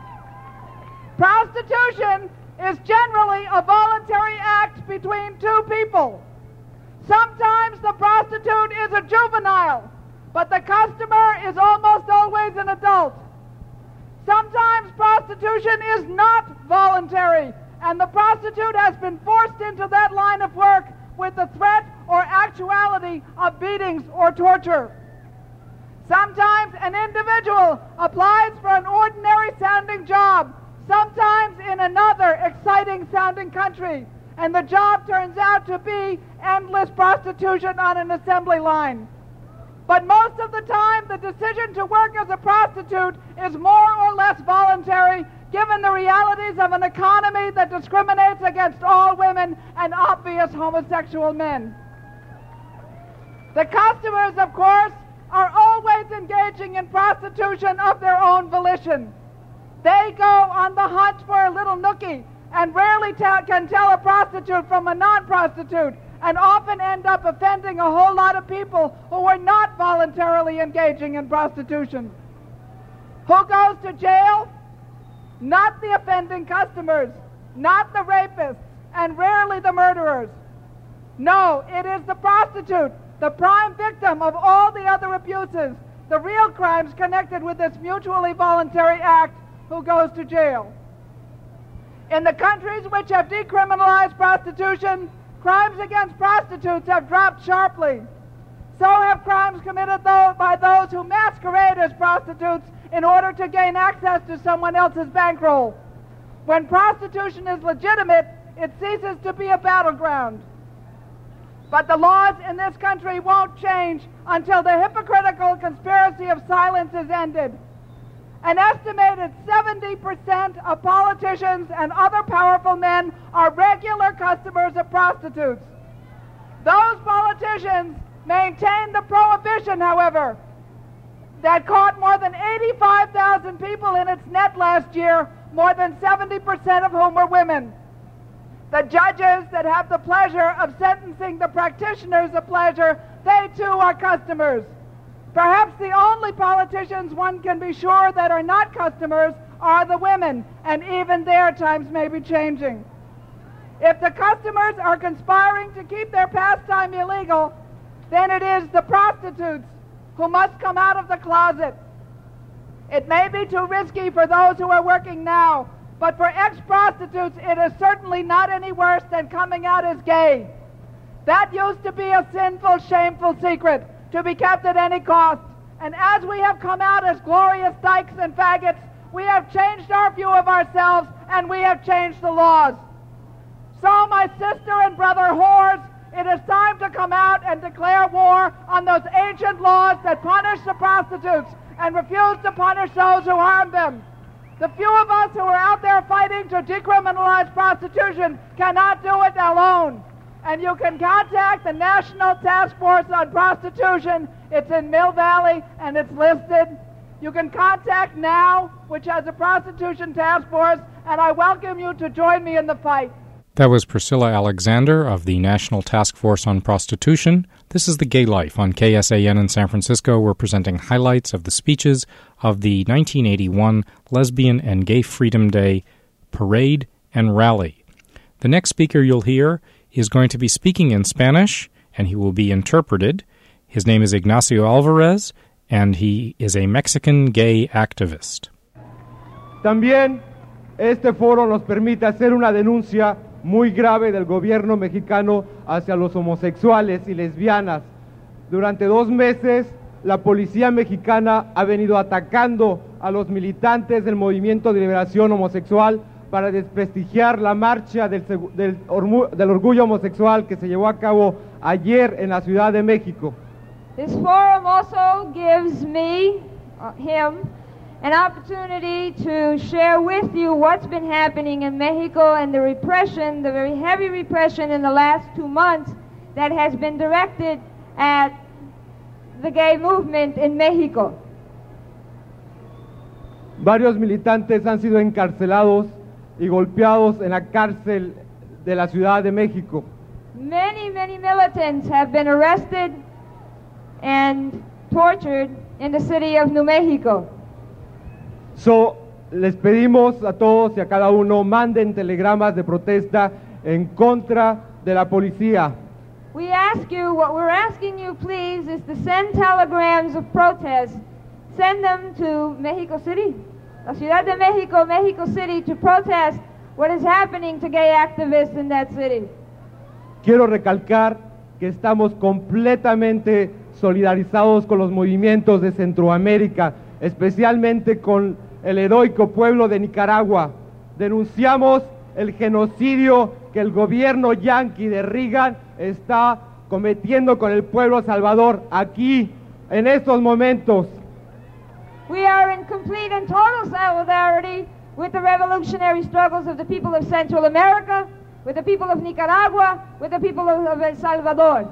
Prostitution is generally a voluntary act between two people. Sometimes the prostitute is a juvenile, but the customer is almost always an adult. Sometimes prostitution is not voluntary, and the prostitute has been forced into that line of work with the threat or actuality of beatings or torture. Sometimes an individual applies for an ordinary sounding job, sometimes in another exciting sounding country, and the job turns out to be endless prostitution on an assembly line. But most of the time, the decision to work as a prostitute is more or less voluntary, given the realities of an economy that discriminates against all women and obvious homosexual men. The customers, of course, are always engaging in prostitution of their own volition. They go on the hunt for a little nookie and rarely tell, can tell a prostitute from a non-prostitute, and often end up offending a whole lot of people who are not voluntarily engaging in prostitution. Who goes to jail? Not the offending customers, not the rapists, and rarely the murderers. No, it is the prostitute, the prime victim of all the other abuses, the real crimes connected with this mutually voluntary act, who goes to jail. In the countries which have decriminalized prostitution, crimes against prostitutes have dropped sharply. So have crimes committed by those who masquerade as prostitutes in order to gain access to someone else's bankroll. When prostitution is legitimate, it ceases to be a battleground. But the laws in this country won't change until the hypocritical conspiracy of silence is ended. An estimated seventy percent of politicians and other powerful men are regular customers of prostitutes. Those politicians maintain the prohibition, however, that caught more than eighty-five thousand people in its net last year, more than seventy percent of whom were women. The judges that have the pleasure of sentencing the practitioners of pleasure, they too are customers. Perhaps the only politicians one can be sure that are not customers are the women, and even their times may be changing. If the customers are conspiring to keep their pastime illegal, then it is the prostitutes who must come out of the closet. It may be too risky for those who are working now, but for ex-prostitutes, it is certainly not any worse than coming out as gay. That used to be a sinful, shameful secret to be kept at any cost. And as we have come out as glorious dykes and faggots, we have changed our view of ourselves, and we have changed the laws. So, my sister and brother whores, it is time to come out and declare war on those ancient laws that punish the prostitutes and refuse to punish those who harm them. The few of us who are out there fighting to decriminalize prostitution cannot do it alone. And you can contact the National Task Force on Prostitution. It's in Mill Valley, and it's listed. You can contact NOW, which has a prostitution task force, and I welcome you to join me in the fight. That was Priscilla Alexander of the National Task Force on Prostitution. This is The Gay Life on K S A N in San Francisco. We're presenting highlights of the speeches of the nineteen eighty-one Lesbian and Gay Freedom Day Parade and Rally. The next speaker you'll hear is going to be speaking in Spanish, and he will be interpreted. His name is Ignacio Alvarez, and he is a Mexican gay activist. También este foro nos permite hacer una denuncia muy grave del gobierno mexicano hacia los homosexuales y lesbianas. Durante dos meses, la policía mexicana ha venido atacando a los militantes del Movimiento de Liberación Homosexual para desprestigiar la marcha del, del, del orgullo homosexual que se llevó a cabo ayer en la Ciudad de México. This forum also gives me, uh, him, an opportunity to share with you what's been happening in Mexico and the repression, the very heavy repression in the last two months that has been directed at the gay movement in Mexico. Varios militantes han sido encarcelados y golpeados en la cárcel de la Ciudad de México. Many, many militants have been arrested and tortured in the city of New Mexico. So, les pedimos a todos y a cada uno, manden telegramas de protesta en contra de la policía. We ask you, what we're asking you, please, is to send telegrams of protest. Send them to Mexico City, la Ciudad de Mexico, Mexico City, to protest what is happening to gay activists in that city. Quiero recalcar que estamos completamente solidarizados con los movimientos de Centroamérica, especialmente con el heroico pueblo de Nicaragua. Denunciamos el genocidio que el gobierno yanqui de Reagan está cometiendo con el pueblo salvador aquí, en estos momentos. We are in complete and total solidarity with the revolutionary struggles of the people of Central America, with the people of Nicaragua, with the people of, of El Salvador.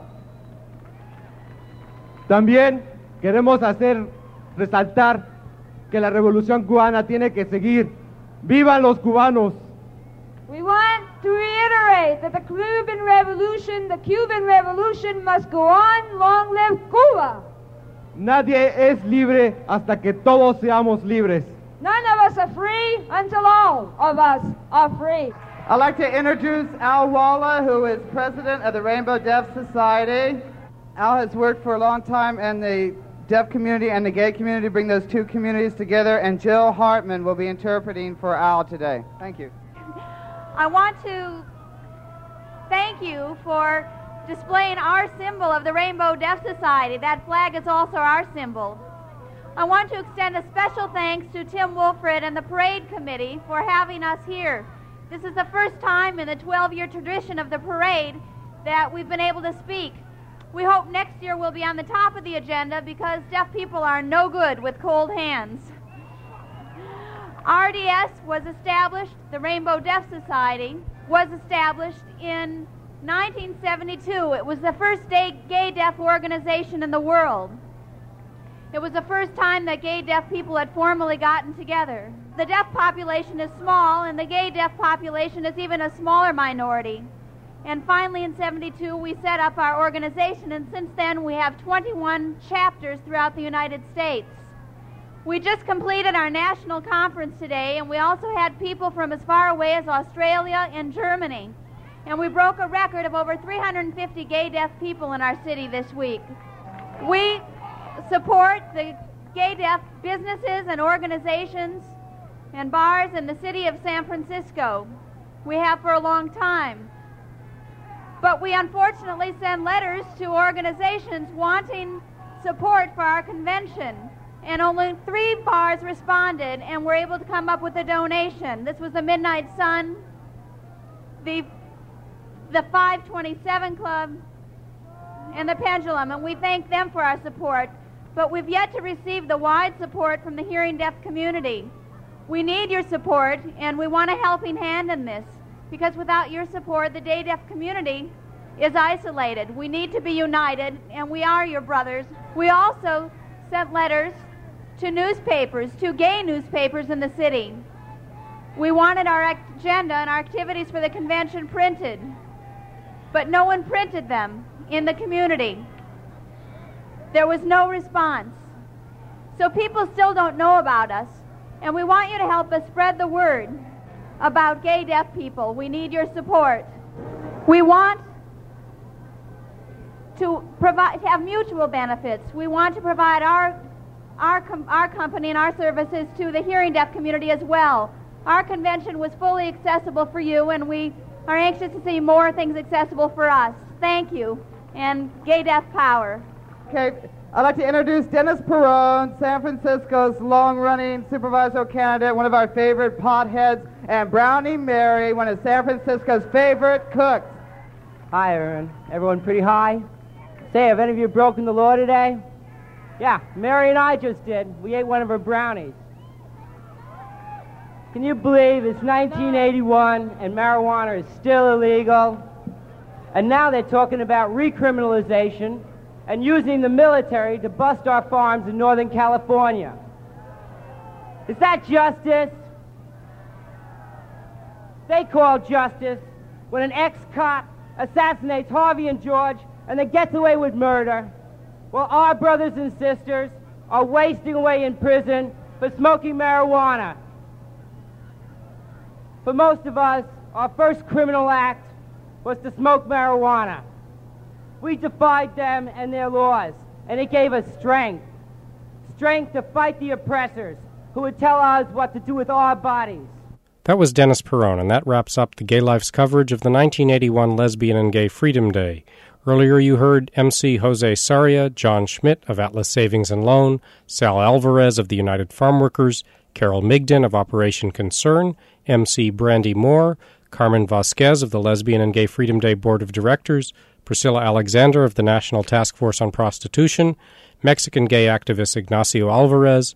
También queremos hacer resaltar que la revolución cubana tiene que seguir. ¡Vivan los cubanos! We want to reiterate that the Cuban Revolution, the Cuban Revolution must go on. Long live Cuba! Nadie es libre hasta que todos seamos libres. None of us are free until all of us are free. I'd like to introduce Al Walla, who is president of the Rainbow Deaf Society. Al has worked for a long time in the deaf community and the gay community, bring those two communities together, and Jill Hartman will be interpreting for Al today. Thank you. I want to thank you for displaying our symbol of the Rainbow Deaf Society. That flag is also our symbol. I want to extend a special thanks to Tim Wilfred and the Parade Committee for having us here. This is the first time in the twelve-year tradition of the parade that we've been able to speak. We hope next year we'll be on the top of the agenda because deaf people are no good with cold hands. R D S was established, the Rainbow Deaf Society was established in nineteen seventy-two. It was the first gay deaf organization in the world. It was the first time that gay deaf people had formally gotten together. the deaf population is small, and the gay deaf population is even a smaller minority. And finally, in seventy-two, we set up our organization, and since then we have twenty-one chapters throughout the United States. We just completed our national conference today, and we also had people from as far away as Australia and Germany. And we broke a record of over three hundred fifty gay deaf people in our city this week. We support the gay deaf businesses and organizations and bars in the city of San Francisco. We have for a long time. But we unfortunately send letters to organizations wanting support for our convention. And only three bars responded and were able to come up with a donation. This was the Midnight Sun, the, the five twenty-seven Club, and the Pendulum. And we thank them for our support. But we've yet to receive the wide support from the hearing deaf community. We need your support, and we want a helping hand in this, because without your support, the gay deaf community is isolated. We need to be united, and we are your brothers. We also sent letters to newspapers, to gay newspapers in the city. We wanted our agenda and our activities for the convention printed, but no one printed them in the community. There was no response. So people still don't know about us, and we want you to help us spread the word about gay deaf people. We need your support. We want to provide to have mutual benefits. We want to provide our our com- our company and our services to the hearing deaf community as well. Our convention was fully accessible for you, and we are anxious to see more things accessible for us. Thank you, and Gay Deaf Power. Okay, I'd like to introduce Dennis Perrone, San Francisco's long-running supervisor candidate, one of our favorite potheads, and Brownie Mary, one of San Francisco's favorite cooks. Hi, everyone. Everyone pretty high? Say, have any of you broken the law today? Yeah, Mary and I just did. We ate one of her brownies. Can you believe it's nineteen eighty-one and marijuana is still illegal? And now they're talking about recriminalization and using the military to bust our farms in Northern California. Is that justice? They call justice when an ex-cop assassinates Harvey and George and then gets away with murder, while our brothers and sisters are wasting away in prison for smoking marijuana. For most of us, our first criminal act was to smoke marijuana. We defied them and their laws, and it gave us strength. Strength to fight the oppressors who would tell us what to do with our bodies. That was Dennis Perrone, and that wraps up the Gay Life's coverage of the nineteen eighty-one Lesbian and Gay Freedom Day. Earlier you heard M C Jose Sarria, John Schmidt of Atlas Savings and Loan, Sal Alvarez of the United Farm Workers, Carol Migden of Operation Concern, M C Brandy Moore, Carmen Vasquez of the Lesbian and Gay Freedom Day Board of Directors, Priscilla Alexander of the National Task Force on Prostitution, Mexican gay activist Ignacio Alvarez,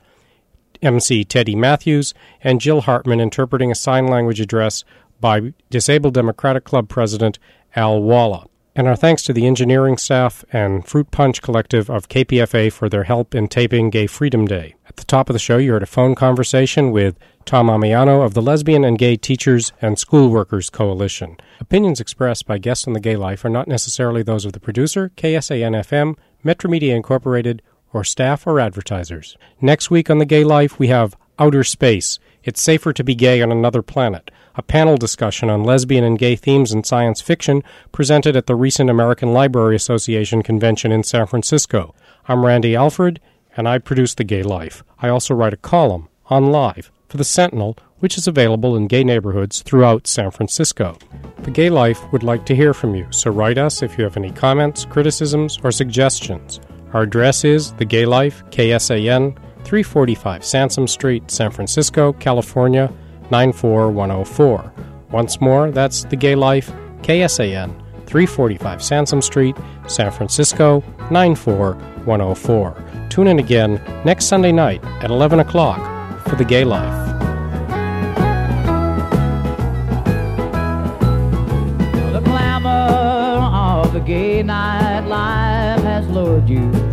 M C Teddy Matthews, and Jill Hartman interpreting a sign language address by Disabled Democratic Club President Al Walla. And our thanks to the engineering staff and Fruit Punch Collective of K P F A for their help in taping Gay Freedom Day. At the top of the show, you heard a phone conversation with Tom Amiano of the Lesbian and Gay Teachers and School Workers Coalition. Opinions expressed by guests on The Gay Life are not necessarily those of the producer, K S A N F M, Metro Media Incorporated, or staff or advertisers. Next week on The Gay Life, we have Outer Space. It's Safer to be Gay on Another Planet, a panel discussion on lesbian and gay themes in science fiction presented at the recent American Library Association convention in San Francisco. I'm Randy Alford, and I produce The Gay Life. I also write a column on Live for The Sentinel, which is available in gay neighborhoods throughout San Francisco. The Gay Life would like to hear from you, so write us if you have any comments, criticisms, or suggestions. Our address is The Gay Life, K S A N, three forty-five Sansom Street, San Francisco, California, nine four one oh four. Once more, that's The Gay Life, K S A N, three forty-five Sansom Street, San Francisco, nine four one oh four. Tune in again next Sunday night at eleven o'clock for The Gay Life. The glamour of the gay night life has lured you